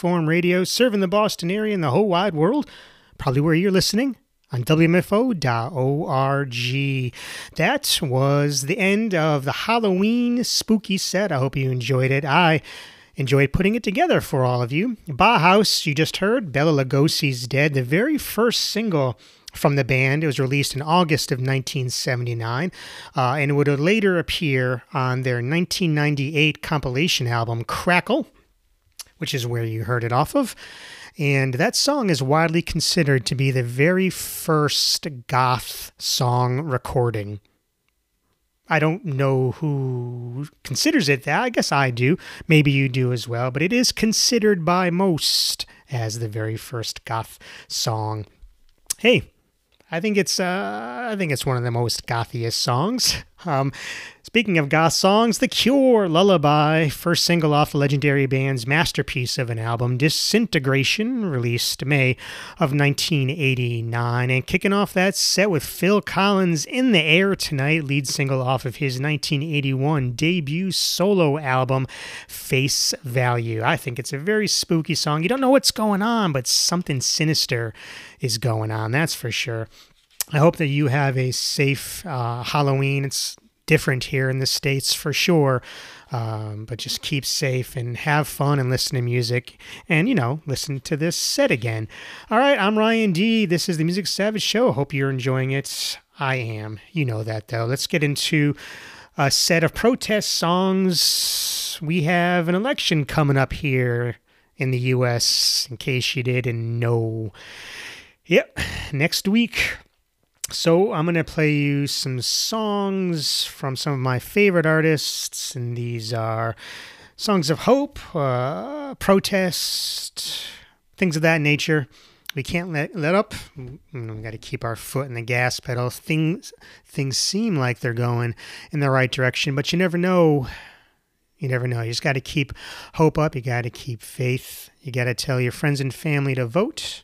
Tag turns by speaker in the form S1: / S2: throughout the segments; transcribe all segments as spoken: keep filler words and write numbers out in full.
S1: Freeform Radio, serving the Boston area and the whole wide world. Probably where you're listening on W M F O dot org. That was the end of the Halloween spooky set. I hope you enjoyed it. I enjoyed putting it together for all of you. Bauhaus, you just heard, Bela Lugosi's Dead, the very first single from the band. It was released in August of nineteen seventy-nine, uh, and it would later appear on their nineteen ninety-eight compilation album, Crackle, which is where you heard it off of. And that song is widely considered to be the very first goth song recording. I don't know who considers it that. I guess I do. Maybe you do as well. But it is considered by most as the very first goth song. Hey, I think it's uh, I think it's one of the most gothiest songs. Um, speaking of goth songs, The Cure, Lullaby, first single off the legendary band's masterpiece of an album, Disintegration, released May of nineteen eighty-nine. And kicking off that set with Phil Collins, In the Air Tonight, lead single off of his nineteen eighty-one debut solo album, Face Value. I think it's a very spooky song. You don't know what's going on, but something sinister is going on, that's for sure. I hope that you have a safe uh, Halloween. It's different here in the States for sure, um, but just keep safe and have fun and listen to music and, you know, listen to this set again. All right, I'm Ryan D. This is the Music Savage Show. Hope you're enjoying it. I am. You know that, though. Let's get into a set of protest songs. We have an election coming up here in the U S, in case you didn't know. Yep, next week. So I'm going to play you some songs from some of my favorite artists, and these are songs of hope, uh, protest, things of that nature. We can't let let up. We've got to keep our foot in the gas pedal. Things, things seem like they're going in the right direction, but you never know. You never know. You just got to keep hope up. You got to keep faith. You got to tell your friends and family to vote.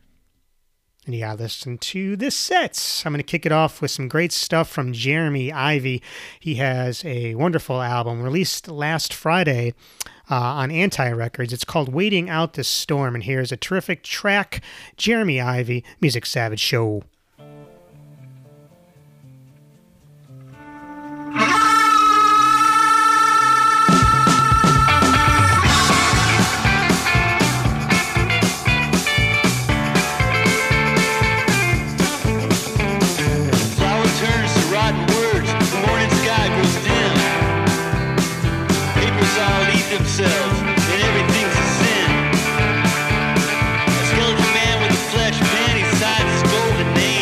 S1: And you gotta listen to this set. I'm going to kick it off with some great stuff from Jeremy Ivy. He has a wonderful album released last Friday uh, on Anti Records. It's called Waiting Out the Storm. And here's a terrific track, Jeremy Ivy, Music Savage Show.
S2: Themselves, and everything's a sin. A skeleton man with a flesh panties, sides, his golden name.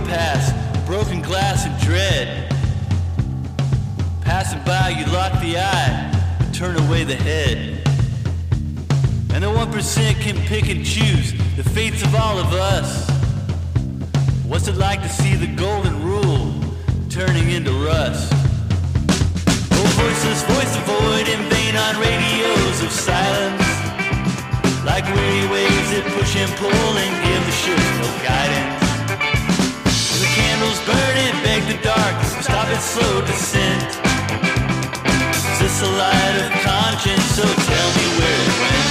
S2: past, broken glass and dread. Passing by, you lock the eye, but turn away the head. And the one percent can pick and choose the fates of all of us. What's it like to see the golden rule turning into rust? Oh, voiceless voice of void in vain on radios of silence. Like weary waves that push and pull and give the ship no guidance. And the candles burn and beg the dark to stop its slow descent. Is this a light of conscience? So tell me where it went.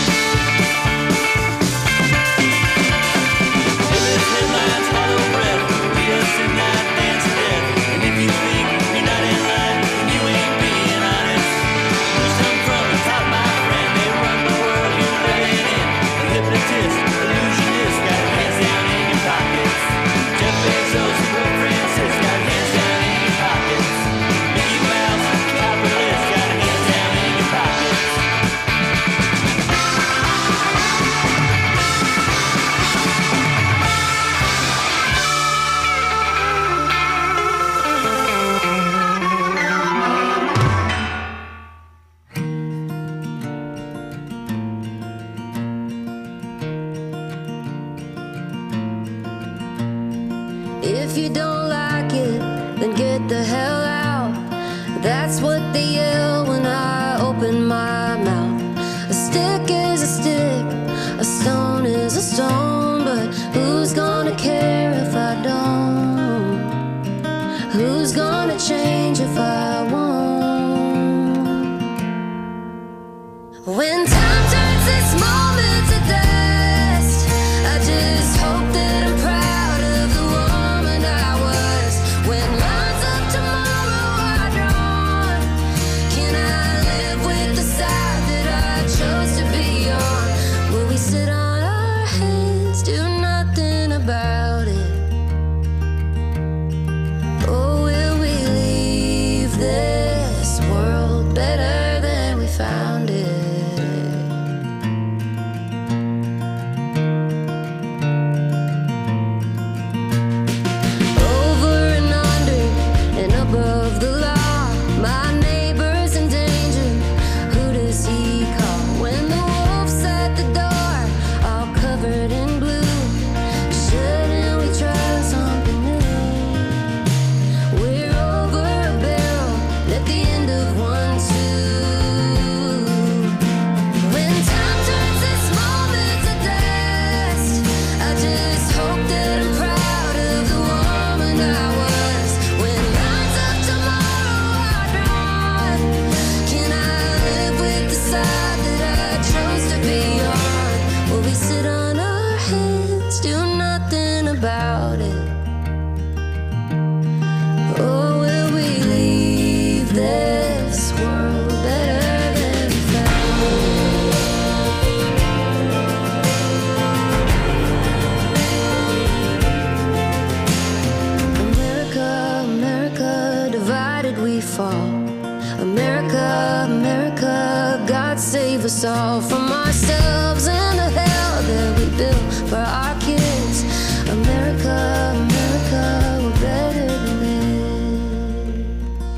S2: Endless headlines, hollow breath, lead us in night, dance to death. And if you think you're not in line, then you ain't being honest. Who's come from the top, my friend? They run the world you're living in. The hypnotist, illusionist, got hands down in your pockets. Jeff Bezos, Pope Francis, got hands down in your pockets. Mickey Mouse, capitalist, got hands down in your pockets.
S3: If you don't like it, then get the hell out. That's what they yell when I open my mouth. A stick is a stick, a stone is a stone, but who's gonna care if I don't? Who's gonna change if I won't? When time turns this moment to dust, I just hope that I'm proud of the woman I was. When lines of tomorrow are drawn, can I live with the side that I chose to be on? Will we sit on our hands, do nothing about it? Or will we leave this world better than we found it? Over and under and above the law, my neighbor's in danger. Who does he call when the wolf's at the door, all covered in blue? Shouldn't we try something new? We're over a barrel at the end of one too. When time turns this moment to dust, I just hope that I'm proud of the woman I was. When lines of tomorrow are drawn, can I live with the side that I chose to be on? Will we sit on our hands, do nothing about it? Or will we leave this world better than we found it? America, America, divided we fall. America, America, God save us all from ourselves and the hell that we built for our kids. America, America, we're better than this.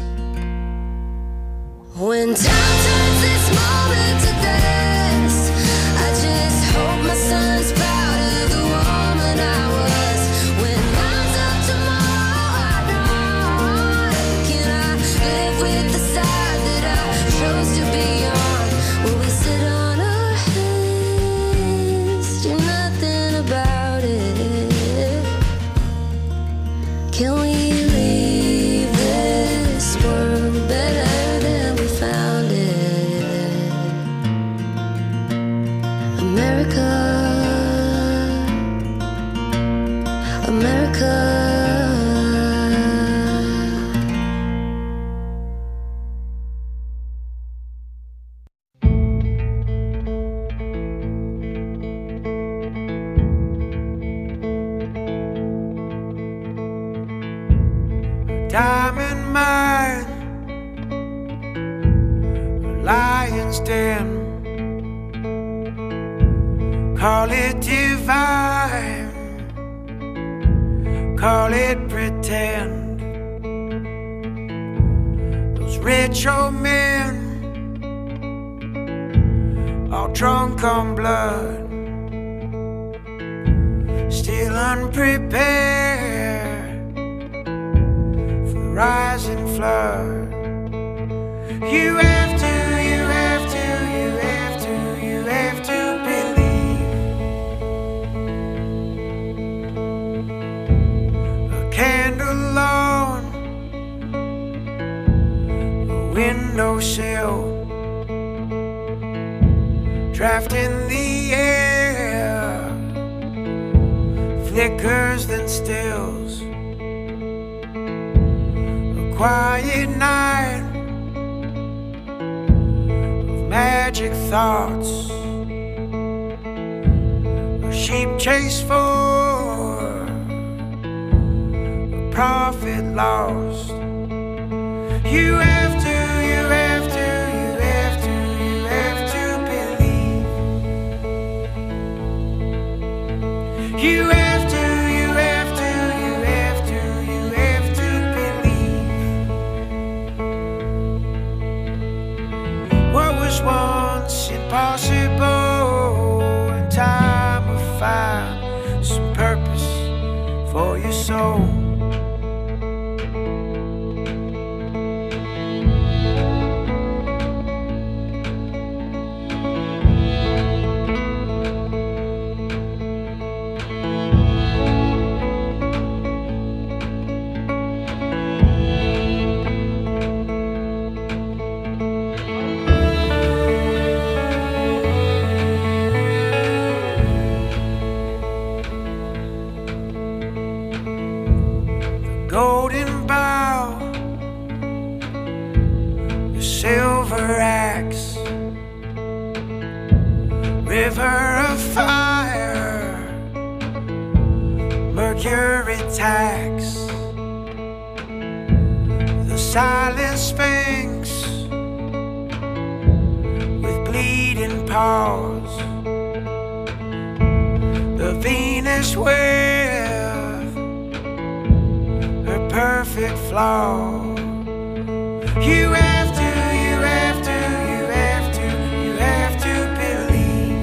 S3: When time turns this moment to dust, I just hope my son's proud of the woman I was. When lines of tomorrow are drawn, can I live with the side that I chose to be on? Will we sit on our hands, do nothing about it? Can we leave this world better than we found it? America, America.
S4: Diamond mine, a lion's den. Call it divine, call it pretend. Those rich old men, all drunk on blood, still unprepared for the rising flood. You have to, you have to, you have to, you have to believe. A candle on the windowsill, draft in the air, flickers then stills. A quiet night of magic thoughts, a sheep chase for a prophet lost. You have to, you have to, you have to, you have to believe. You have to, you have to, you have to, you have to believe. What was once impossible, in time will find some purpose for your soul. Golden bow, your silver axe, river of fire, mercury tax, the silent sphinx with bleeding paws, the Venus with her perfect flaw. You have to, you have to, you have to, you have to believe.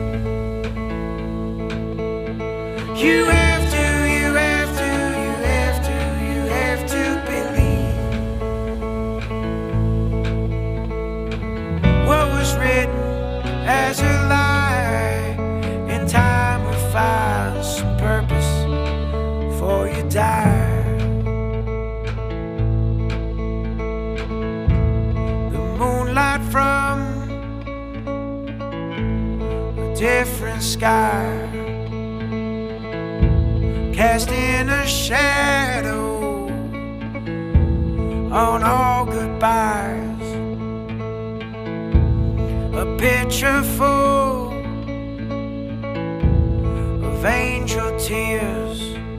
S4: You have to, you have to, you have to, you have to believe. What was written as a lie, in time will find some purpose before you die. Moonlight from a different sky, casting a shadow on all goodbyes. A picture full of angel tears,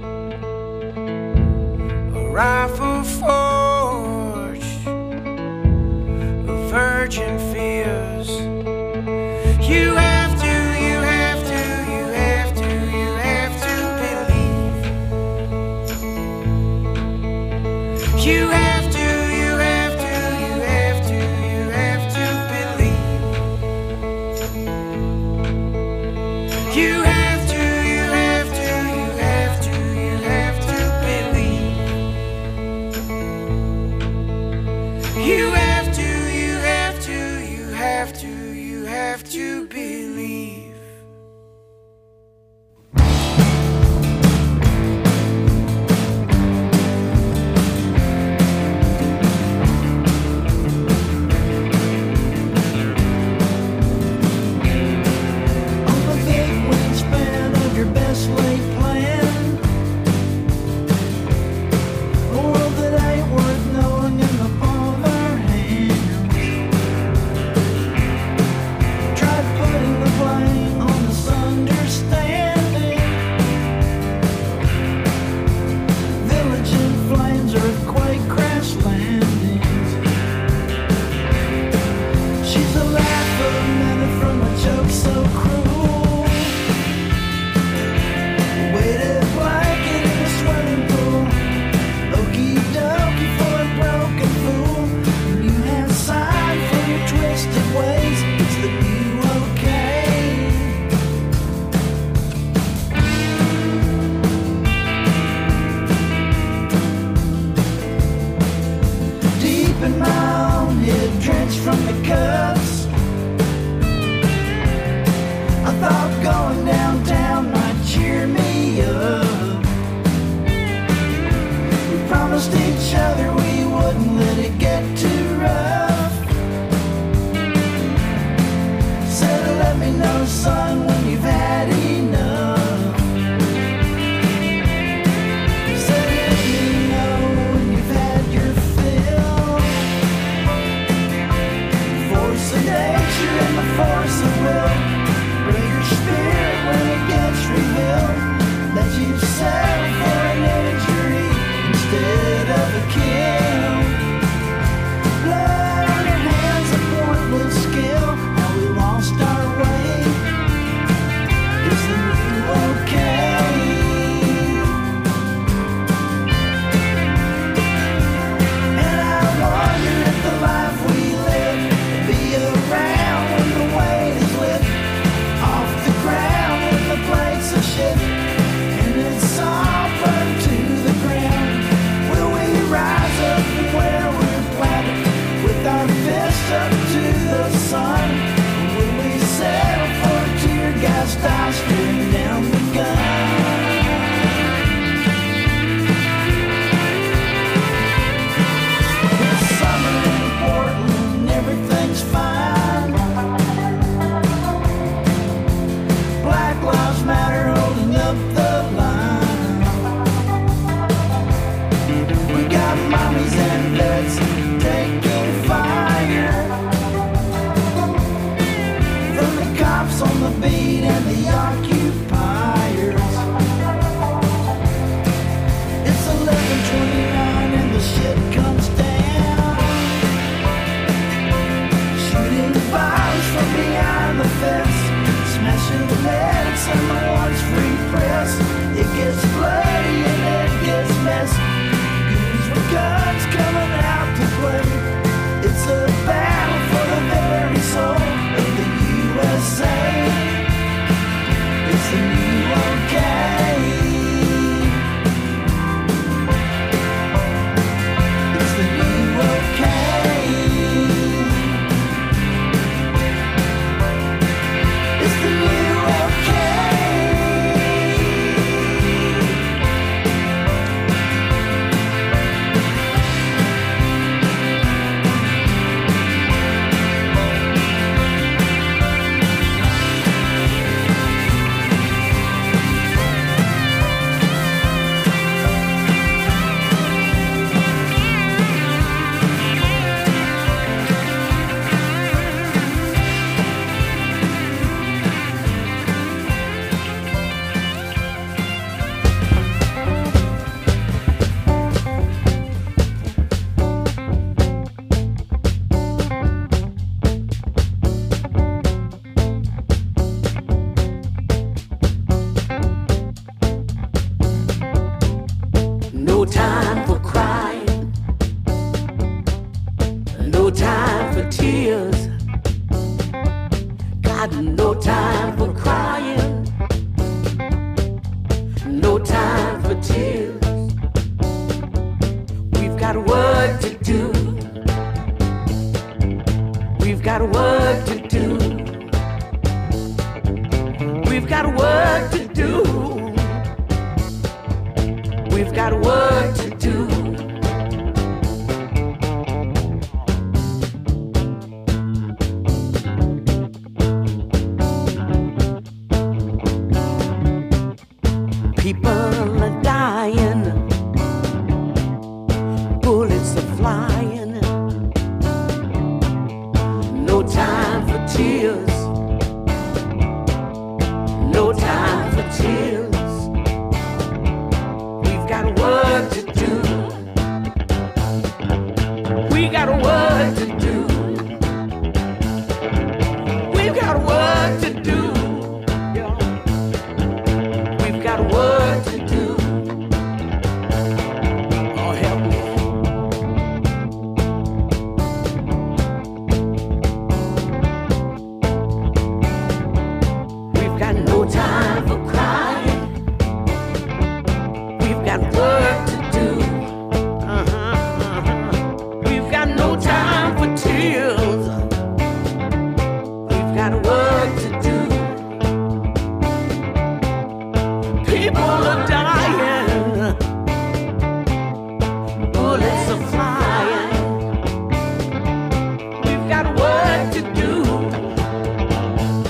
S4: a rifle forged of virgin fears. You have to, you have to, you have to, you have to believe. You have to, you have to, you have to, you have to believe. You have to, you have to, you have to, you have to believe. You have to, you have to, you have to, you have to believe.
S5: On the big wingspan of your best laid plan, a world that ain't worth knowing in the palm of our hands. Tried putting the blame on this understanding. Village in flames, earthquake, crash landings. She's a laugh of a minute from a joke so cruel. Weighted blanket in a sweating Said, let me know, son, when you've had enough. Said, let me know when you've had your fill. Force of nature and the force of will. Bring your spirit when it gets revealed. That you settle for an injury instead of a kill. Blood on your hands, a pointless skill. How we lost our way. Is the new okay? And I wonder if the life we live will be around when the weight is lifted off the ground, when the plates are shifted and it's all burned to the ground. Will we rise up from where we're planted with our fists up to the sun? Or will we settle for tear gas style staring down the gun? It's summer in Portland, everything's fine. Black Lives Matter holding up the line. We got mommies and vets taking fire from the cops on the beat and the occupiers. It's eleven twenty-nine and the shit comes down. Shooting violence from behind the fence, smashing the medics and the one's free press. It gets bloody and it gets messy. Goons with guns coming out to play. It's a battle for the very soul of the U S A. It's the new okay. It's the new okay. It's the new okay. No time for crying, no time for tears. Got no time for crying, no time for tears. We've got work to do. We've got work to do. We've got work to do. We've got work to do. People are dying, bullets are flying. No time for tears, no time for tears. We've got work to do. We got work to do. We've got work to do. Yeah. We've got work to do. Oh, help me. We've got no time for crying. We've got work to do. Uh-huh, uh-huh. We've got no time for tears. We've got work to do. People are dying. Bullets are flying. We've got work to do.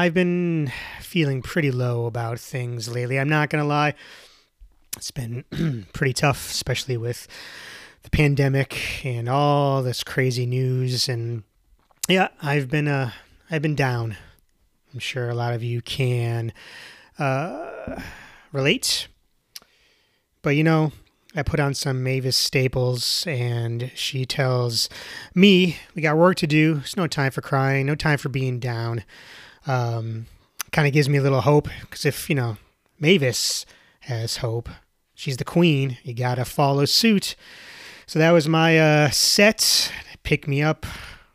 S1: I've been feeling pretty low about things lately. I'm not going to lie. It's been pretty tough, especially with the pandemic and all this crazy news. And yeah, I've been, uh, I've been down. I'm sure a lot of you can uh, relate. But, you know, I put on some Mavis Staples, and she tells me we got work to do. There's no time for crying, no time for being down. Um, kind of gives me a little hope, because if, you know, Mavis has hope, she's the queen, you got to follow suit. So that was my uh, set. Pick me up,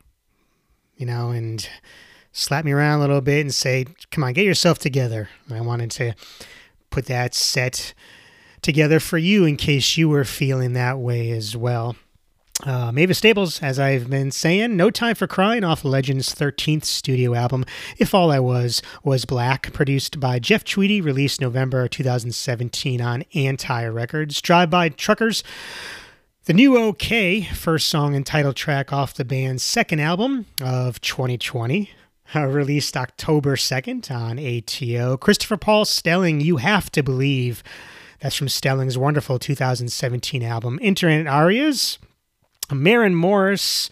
S1: you know, and slap me around a little bit and say, come on, get yourself together. And I wanted to put that set together for you in case you were feeling that way as well. Uh, Mavis Staples, as I've been saying, No Time for Crying off Legend's thirteenth studio album, If All I Was Was Black, produced by Jeff Tweedy, released November twenty seventeen on Anti Records. Drive-By Truckers, the new OK, first song and title track off the band's second album of twenty twenty. Uh, released October second on A T O. Christopher Paul Stelling, You Have to Believe. That's from Stelling's wonderful two thousand seventeen album, Internet Arias. Maren Morris,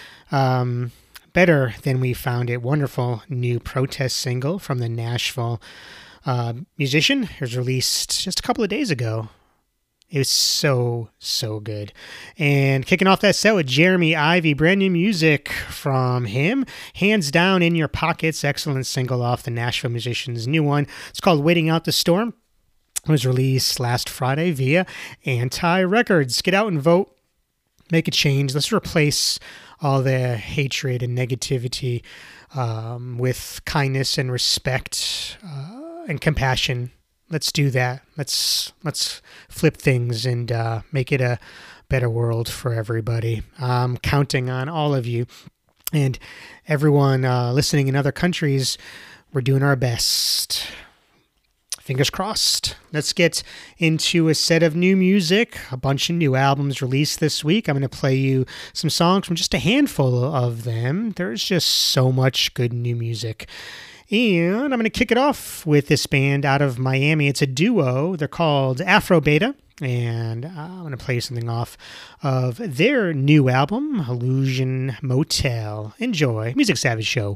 S1: um, Better Than We Found It, wonderful new protest single from the Nashville uh, musician. It was released just a couple of days ago. It was so, so good. And kicking off that set with Jeremy Ivy, brand new music from him. Hands Down In Your Pockets, excellent single off the Nashville musician's new one. It's called Waiting Out the Storm. It was released last Friday via Anti Records. Get out and vote. Make a change. Let's replace all the hatred and negativity um, with kindness and respect uh, and compassion. Let's do that. Let's let's flip things and uh, make it a better world for everybody. I'm counting on all of you and everyone uh, listening in other countries. We're doing our best. Fingers crossed. Let's get into a set of new music. A bunch of new albums released this week. I'm going to play you some songs from just a handful of them. There's just so much good new music. And I'm going to kick it off with this band out of Miami. It's a duo. They're called Afro Beta. And I'm going to play something off of their new album, Illusion Motel. Enjoy. Music Savage Show.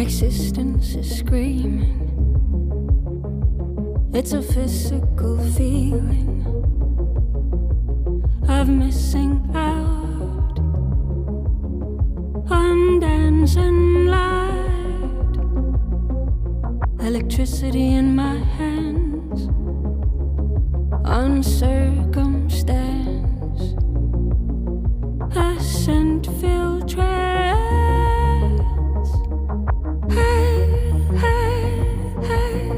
S3: existence is screaming. It's a physical feeling of missing out on dancing light. Electricity in my hands, on circumstance, a scent-filled trance. Hey, hey, hey.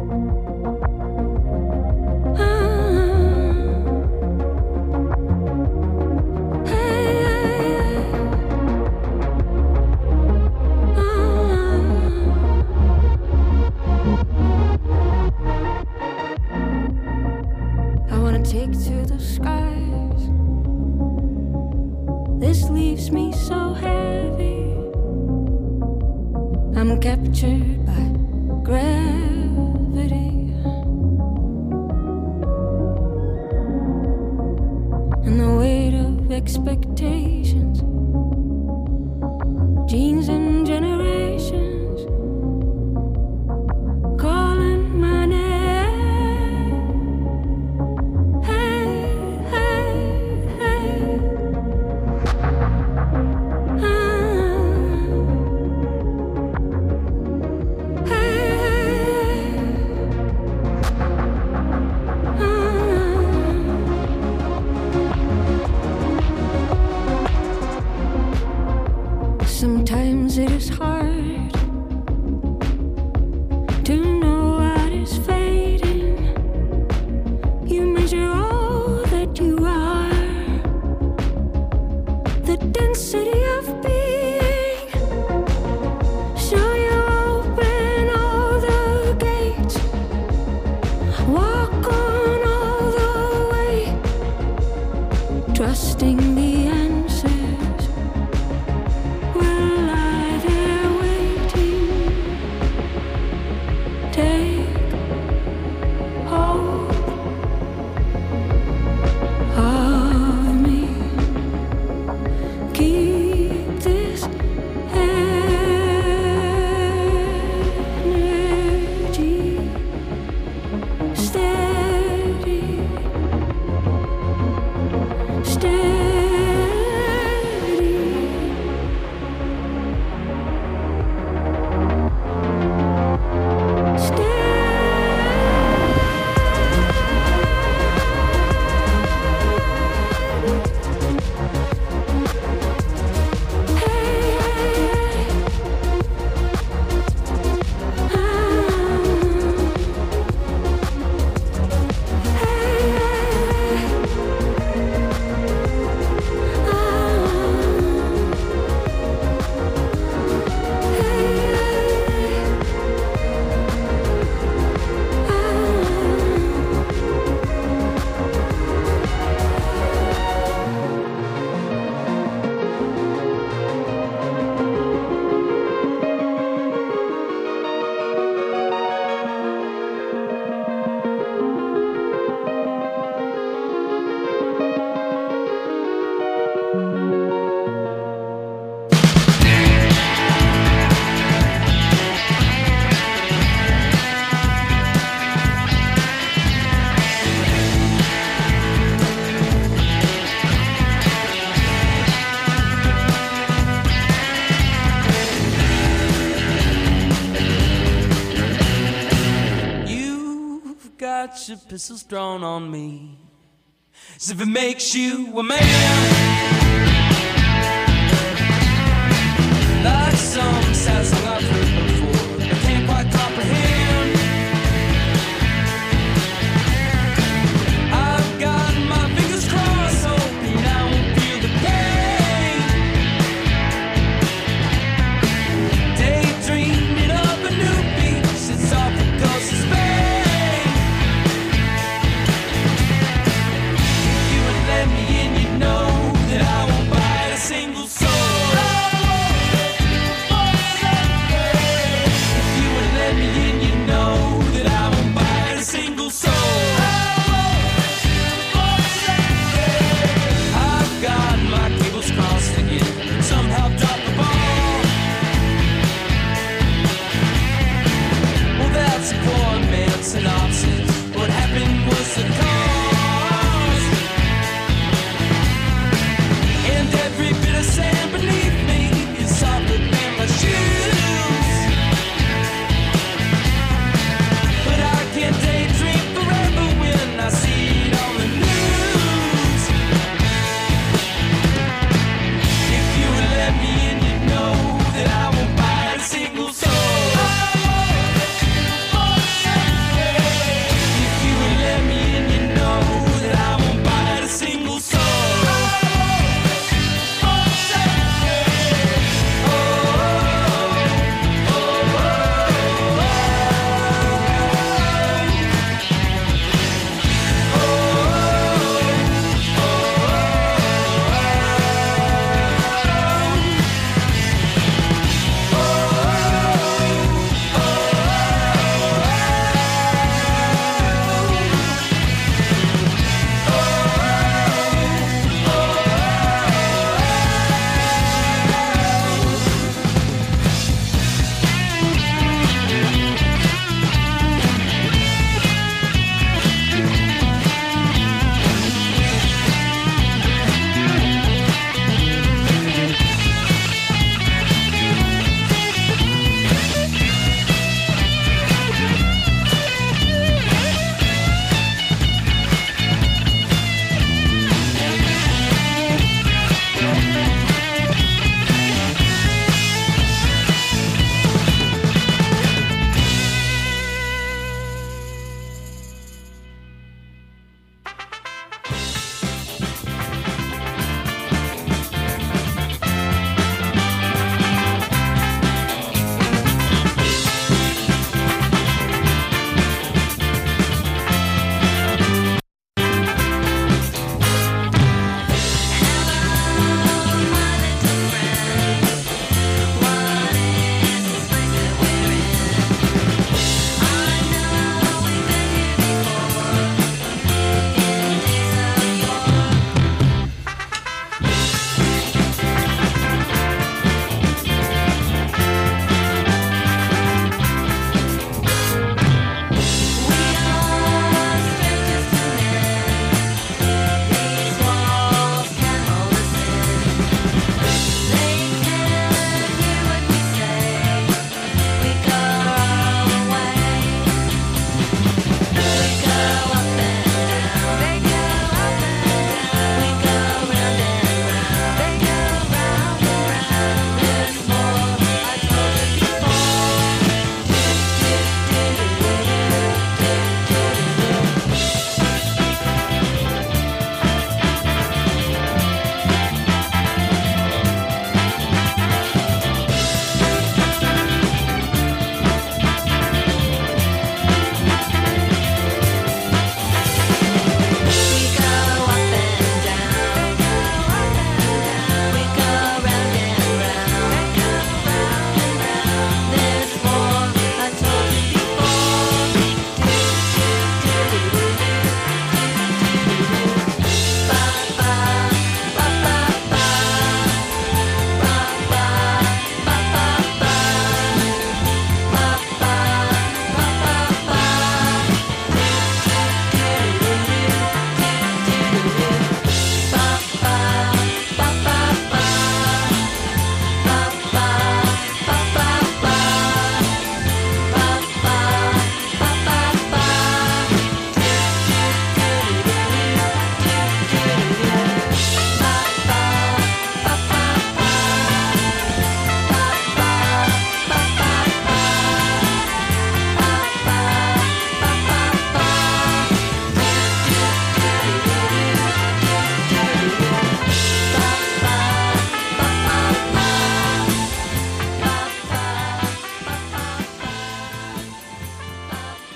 S3: Ah. Hey, hey, ah. I wanna take to the skies. This leaves me so heavy. I'm captured by gravity, and the weight of expectations, genes and generations calling my name. Hey, hey, hey. Ah. Sometimes it is hard to know what is fading. You measure all that you are, the density of being. So you open all the gates, walk on all the way, trusting the answers will lie there waiting. Take hold of me. Keep this energy steady, steady.
S6: Got your pistols drawn on me. So if it makes you a man, like some sad song I've heard before, I can't quite comprehend. I've got my fingers crossed, hoping I won't feel the pain. Daydreaming of a new beach, it's off the coast of Spain. Let me in, you know that I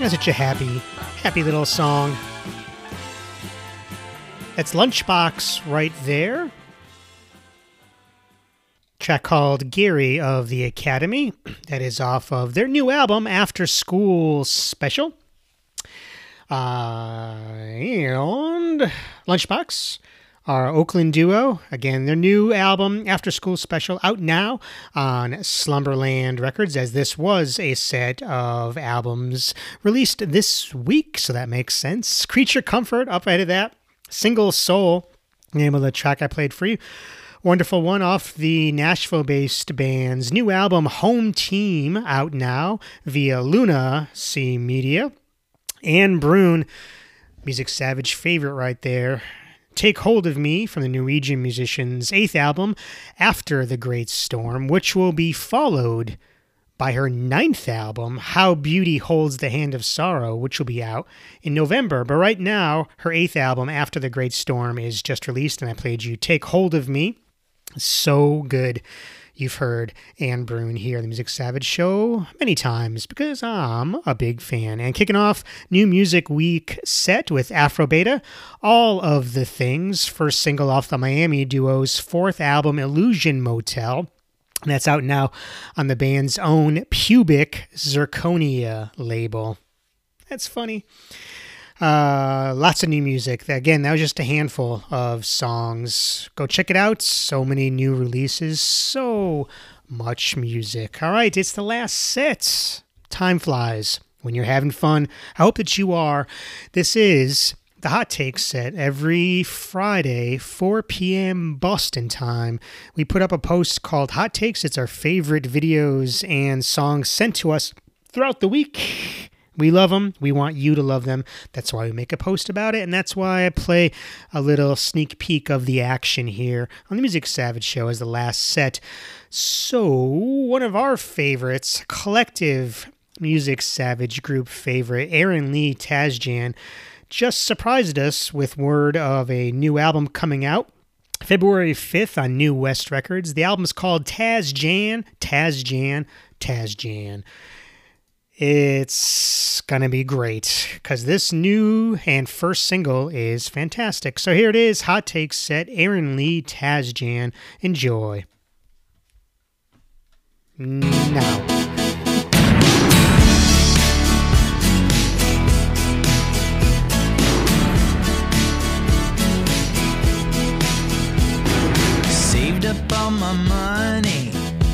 S1: That's such a happy, happy little song. That's Lunchbox right there. Track called Gary of the Academy. That is off of their new album, After School Special. Uh, and Lunchbox, our Oakland duo. Again, their new album, After School Special, out now on Slumberland Records, as this was a set of albums released this week, so that makes sense. Creature Comfort, up ahead of that. Single Soul, name of the track I played for you. Wonderful one off the Nashville-based band's new album, Home Team, out now via Luna C Media. Anne Brune, Music Savage favorite right there. Take Hold of Me from the Norwegian musician's eighth album, After the Great Storm, which will be followed by her ninth album, How Beauty Holds the Hand of Sorrow, which will be out in November. But right now, her eighth album, After the Great Storm, is just released, and I played you Take Hold of Me. So good. You've heard Anne Brune here on the Music Savage Show many times because I'm a big fan. And kicking off New Music Week set with Afro Beta, All of the Things, first single off the Miami duo's fourth album, Illusion Motel. And that's out now on the band's own Pubic Zirconia label. That's funny. Uh, lots of new music. Again, that was just a handful of songs. Go check it out. So many new releases. So much music. All right, it's the last set. Time flies when you're having fun. I hope that you are. This is the Hot Take set every Friday, four p.m. Boston time. We put up a post called Hot Takes. It's our favorite videos and songs sent to us throughout the week. We love them. We want you to love them. That's why we make a post about it, and that's why I play a little sneak peek of the action here on the Music Savage Show as the last set. So, one of our favorites, collective Music Savage group favorite, Aaron Lee Tasjan, just surprised us with word of a new album coming out February fifth on New West Records. The album's called Tasjan, Tasjan, Tasjan. It's going to be great because this new and first single is fantastic. So here it is, Hot Take set, Aaron Lee Tasjan. Enjoy. Now.
S7: Saved up all my money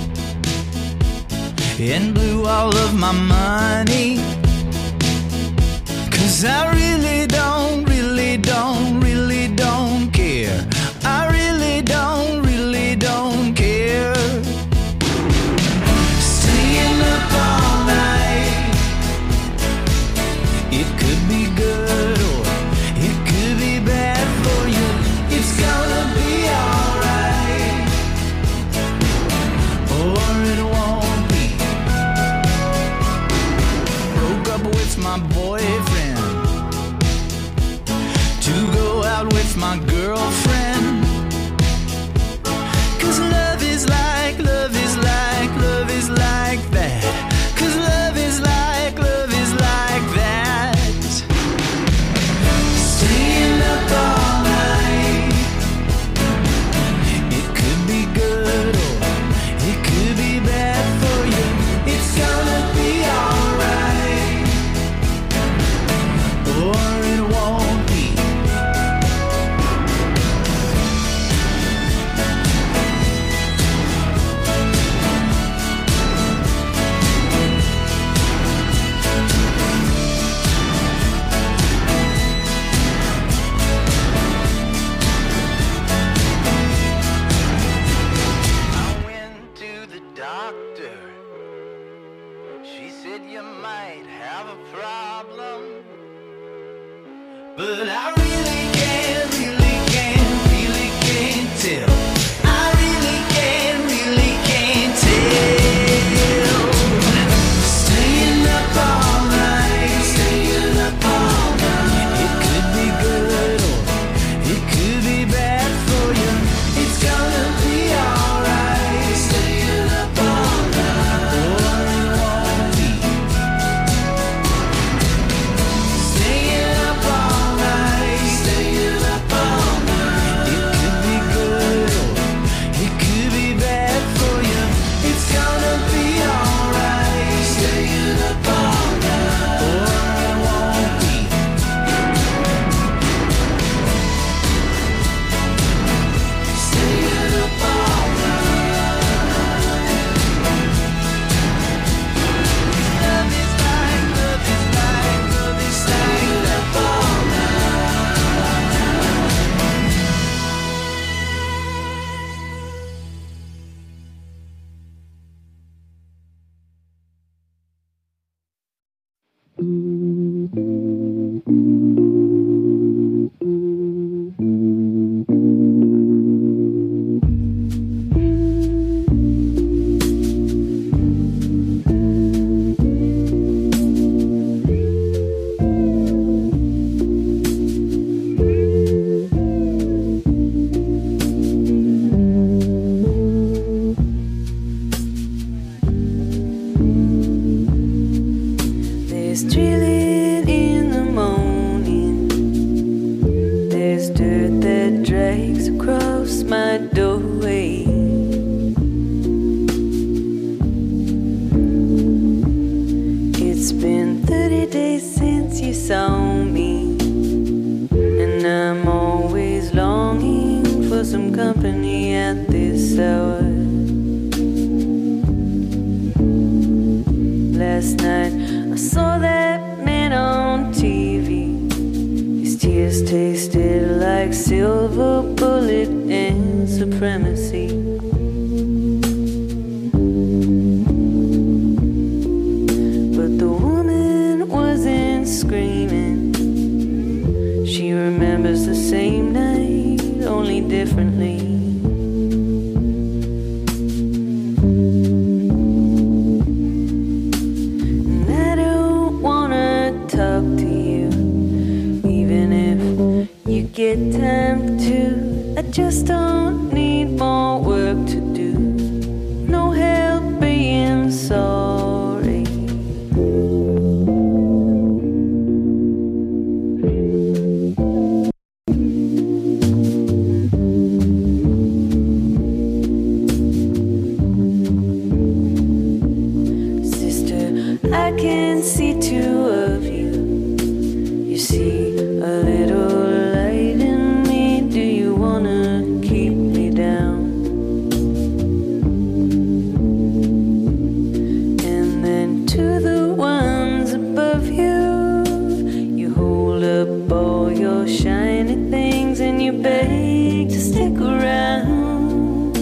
S7: and blew all of my money, 'cause I really don't, really don't, really don't care. I really don't, really don't care. Staying up all night, it could be good or it could be bad for you. It's gonna be alright, or it won't. With my boyfriend to go out with my girlfriend, 'cause love is like, love is like, love is like that, 'cause love is like, love is like that. Staying up all night, it could be good or it could be bad for you. It's gonna be alright, or it won't be. I went to the doctor. She said you might have a problem, but I really can't, really can't, really can't tell. I really can't, really can't tell. Staying up all night, staying up all night. It could be good or it could be bad for you. It's gonna be alright. Staying up all night, or it won't be.
S8: There's drilling in the morning. There's dirt that drags across my doorway. It's been thirty days since you saw me, and I'm always longing for some company at this hour. Last night I saw that man on T V. His tears tasted like silver bullet and supremacy. But the woman wasn't screaming. She remembers the same night, only differently. Get time to, I just don't need more work to do. No help being sorry. Sister, I can see two of you. You see a little shiny things and you beg to stick around.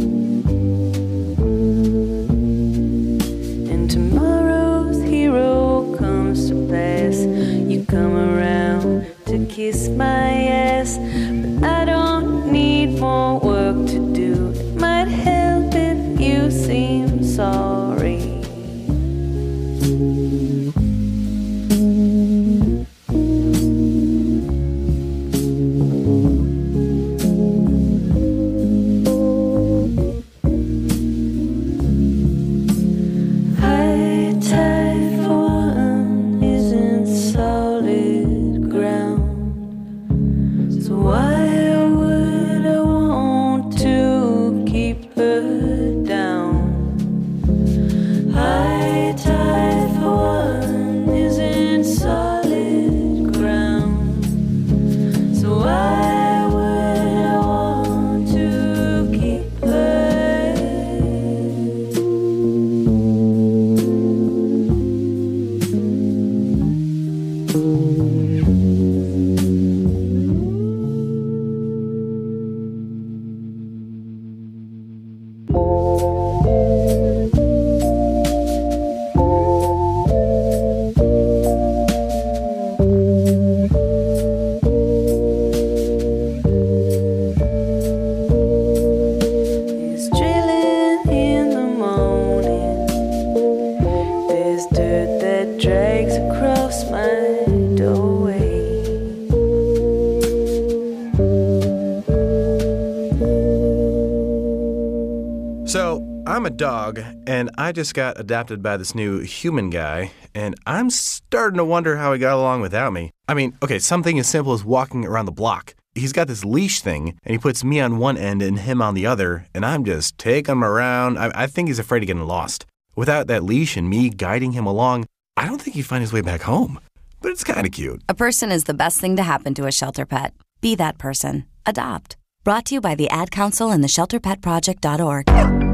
S8: And tomorrow's hero comes to pass. You come around to kiss my ass, but I don't need more work to do. It might help if you seem sorry.
S9: I'm a dog, and I just got adopted by this new human guy, and I'm starting to wonder how he got along without me. I mean, okay, something as simple as walking around the block. He's got this leash thing, and he puts me on one end and him on the other, and I'm just taking him around. I, I think he's afraid of getting lost. Without that leash and me guiding him along, I don't think he'd find his way back home. But it's kind of cute.
S10: A person is the best thing to happen to a shelter pet. Be that person. Adopt. Brought to you by the Ad Council and the shelter pet project dot org.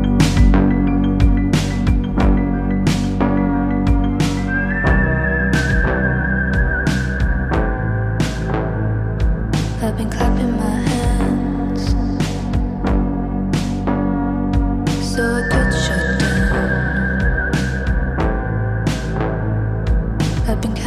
S3: I've been clapping my hands so I could shut down. I've been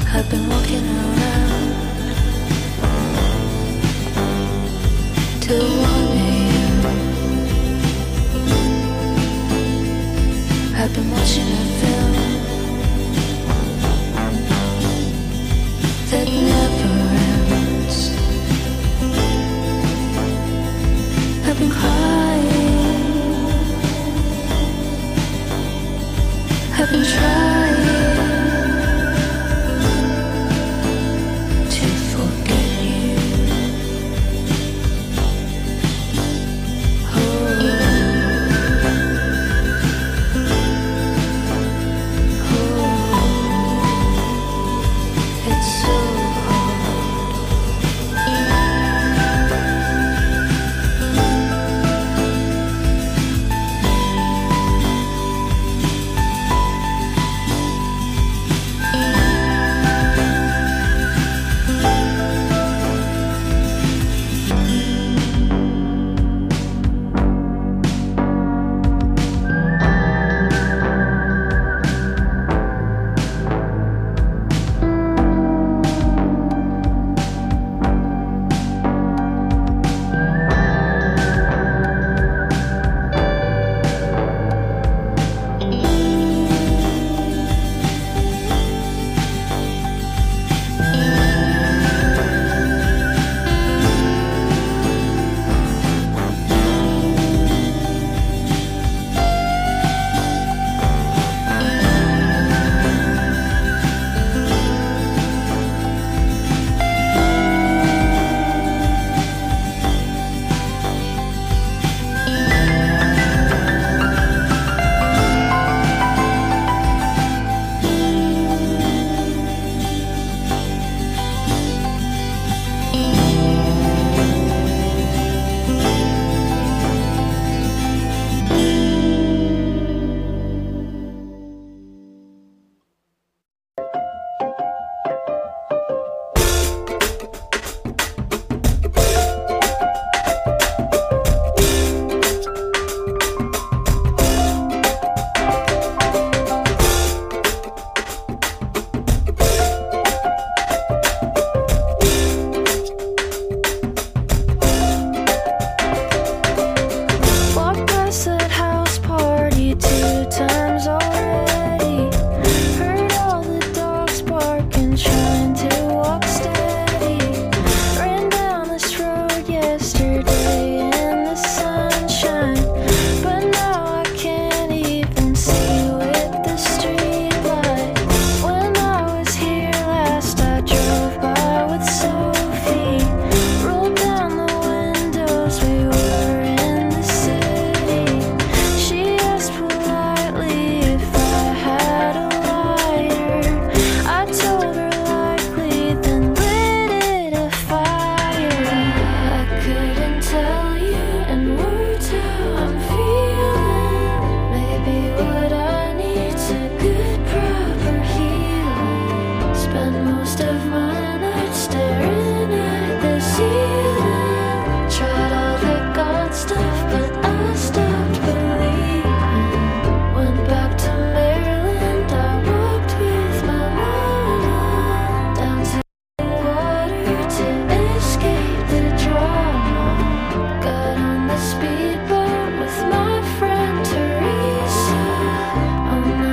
S3: I've been walking around till one a m I've been watching a film that never ends. I've been crying, I've been trying to forget you. Oh, oh, it's so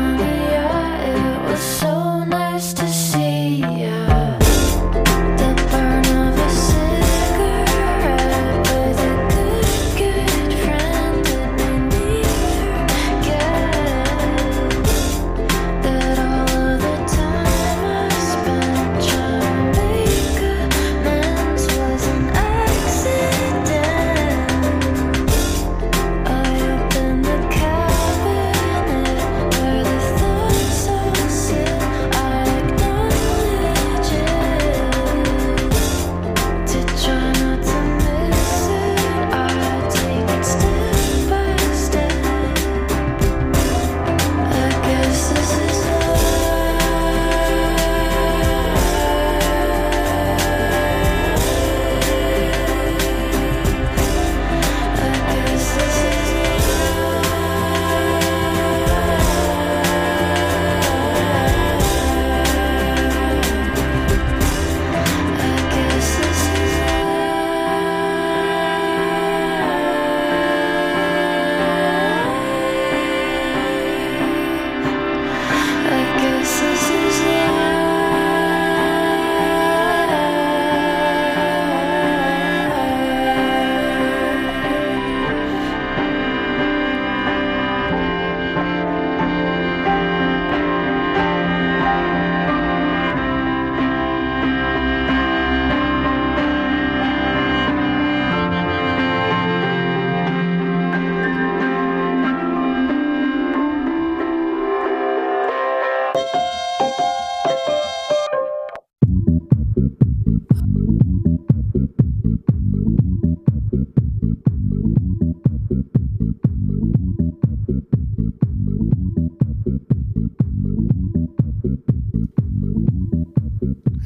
S11: So nice to see ya. The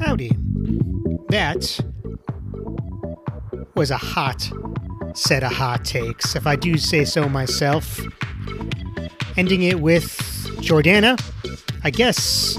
S1: howdy. That was a hot set of hot takes, if I do say so myself. Ending it with Jordana. I guess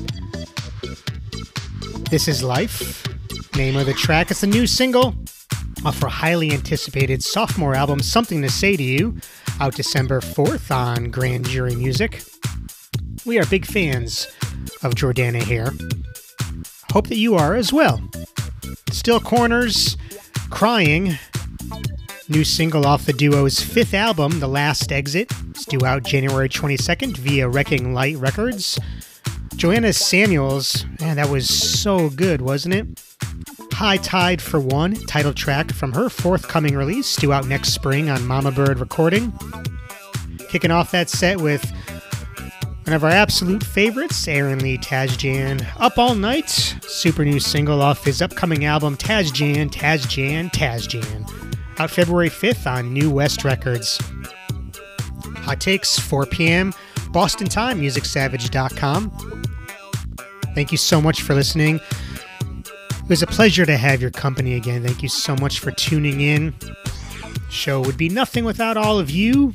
S1: This Is Life. Name of the track. It's a new single off her highly anticipated sophomore album, Something to Say to You, out December fourth on Grand Jury Music. We are big fans of Jordana here. Hope that you are as well. Still Corners, Crying. New single off the duo's fifth album, The Last Exit. It's due out January twenty-second via Wrecking Light Records. Joanna Samuels, man, that was so good, wasn't it? High Tide for One, title track from her forthcoming release, due out next spring on Mama Bird Recording. Kicking off that set with one of our absolute favorites, Aaron Lee Tajjan, Up All Night, super new single off his upcoming album, Tajjan, Tajjan, Tajjan, out February fifth on New West Records. Hot Takes, four p.m., Boston time, music savage dot com. Thank you so much for listening. It was a pleasure to have your company again. Thank you so much for tuning in. The show would be nothing without all of you.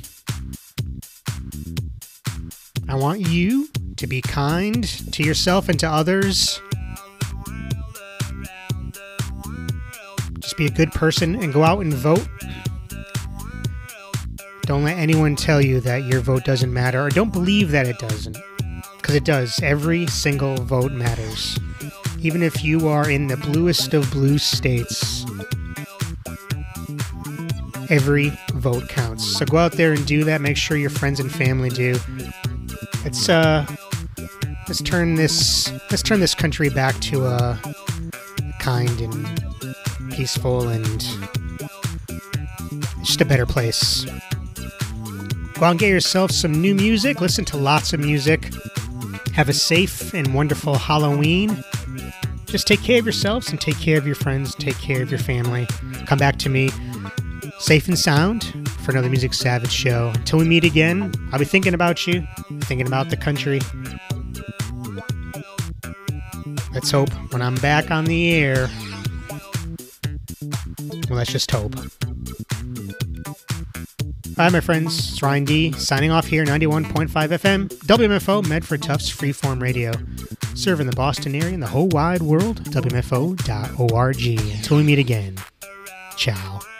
S1: I want you to be kind to yourself and to others. Just be a good person and go out and vote. Don't let anyone tell you that your vote doesn't matter, or don't believe that it doesn't. Because it does. Every single vote matters. Even if you are in the bluest of blue states, every vote counts. So go out there and do that. Make sure your friends and family do. Let's uh, let's turn this let's turn this country back to a kind and peaceful and just a better place. Go out and get yourself some new music. Listen to lots of music. Have a safe and wonderful Halloween. Just take care of yourselves and take care of your friends. Take care of your family. Come back to me safe and sound for another Music Savage show. Until we meet again, I'll be thinking about you, thinking about the country. Let's hope when I'm back on the air, well, let's just hope. Alright, my friends, it's Ryan D. signing off here, ninety-one point five F M, W M F O, Medford Tufts Freeform Radio. Serving the Boston area and the whole wide world, W M F O dot org. Until we meet again, ciao.